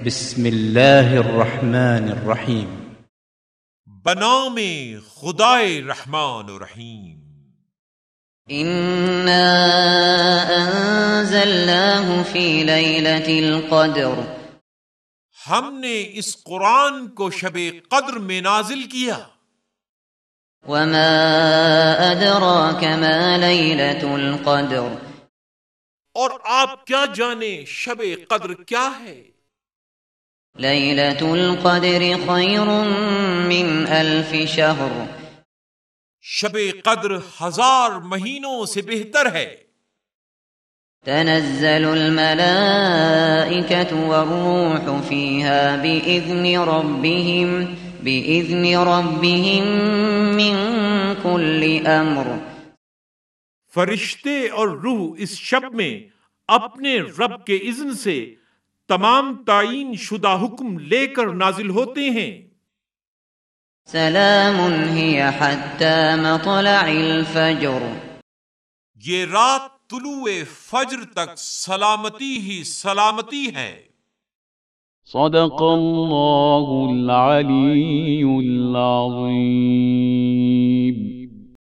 بسم اللہ الرحمن الرحیم بنام خدائے رحمان و رحیم۔ انا انزلناه في ليلة القدر، ہم نے اس قرآن کو شب قدر میں نازل کیا۔ وما ادراك ما ليلة القدر، اور آپ کیا جانیں شب قدر کیا ہے؟ ليلة القدر خير من 1000 شهر، شب قدر 1000 مہینوں سے بہتر ہے۔ تنزل الملائكة والروح فيها بإذن ربهم من كل أمر، فرشتے اور روح اس شب میں اپنے رب کے اذن سے تمام تعین شدہ حکم لے کر نازل ہوتے ہیں۔ سلام هي حتى مطلع الفجر، یہ رات طلوع فجر تک سلامتی ہی سلامتی ہے۔ صدق اللہ العلی العظیم۔